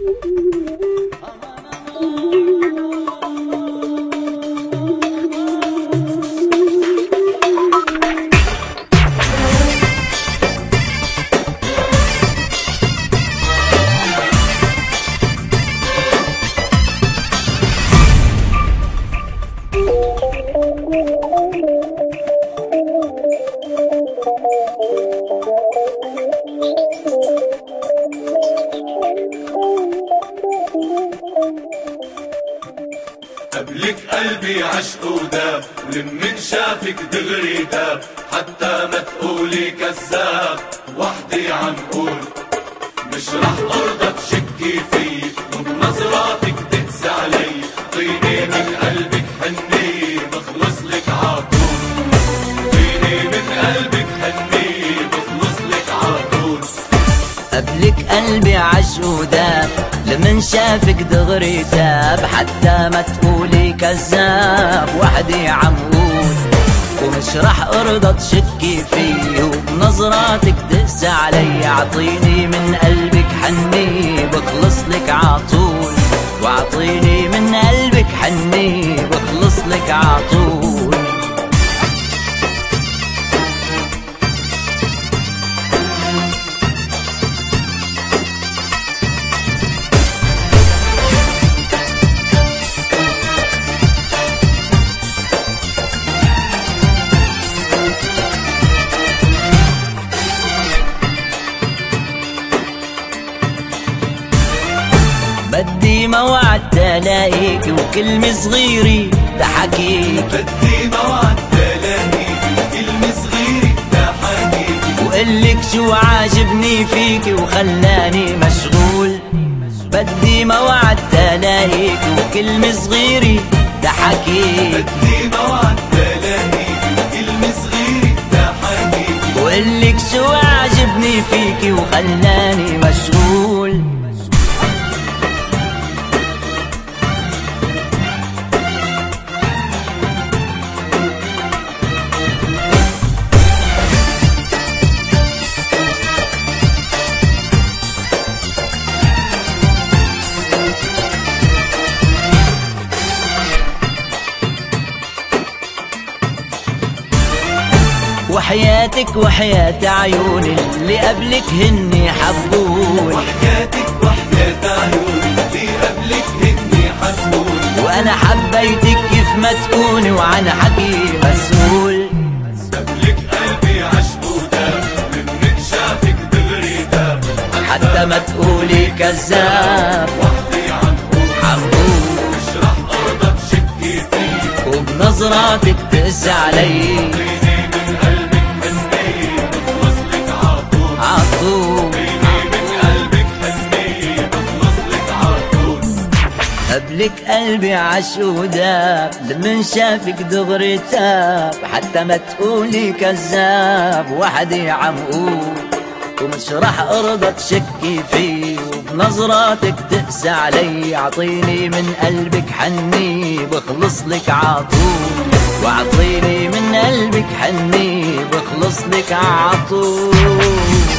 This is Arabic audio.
قبلك قلبي عشق وداب، ولمن شافك دغري داب، حتى ما تقولي كذاب. وحدي عم قول مش رح ارضى تشكي في، وبنظراتك تقسى علي. طيني من قلبك حني بخلص لك عطول، طيني من قلبك حني بخلص لك عطول. قبلك قلبي عشق وداب، لمن شافك دغري تاب، حتى ما تقولي كذاب. وحدي عم قول ومش رح ارضى تشكي فيه، وبنظراتك تقسى علي. اعطيني من قلبك حني بخلص لك عطول، واعطيني من قلبك حني بخلص لك عطول. بدي موعد تلاقيك وكلمة صغيرة تحكيك، بدي موعد تلاقيك وكلمة صغيرة تحكيك، وقلك شو عاجبني فيك وخلاني مشغول. بدي موعد تلاقيك وكلمة صغيرة تحكيك، بدي موعد تلاقيك وكلمة صغيرة تحكيك، وقلك شو عاجبني فيك وخلاني مشغول. وحياتك وحياة عيوني اللي قبلك هني حبوني، وحياتك وحياة عيوني اللي قبلك هني حبوني. وانا حبيتك كيف ما تكوني وعن حكي مسؤول. قبلك قلبي عشق وداب، من شافك دغري داب، حتى ما تقولي كذاب. وحدي عم قول مش رح ارضى تشكي فيك، وبنظراتك تقسى علي. قبلك قلبي عشق وداب، لمن شافك دغري تاب، حتى ما تقولي كذاب. وحدي عم قول ومش رح ارضى تشكي فيه، وبنظراتك تقسى علي. اعطيني من قلبك حني بخلص لك عطول، واعطيني من قلبك حني بخلص لك عطول.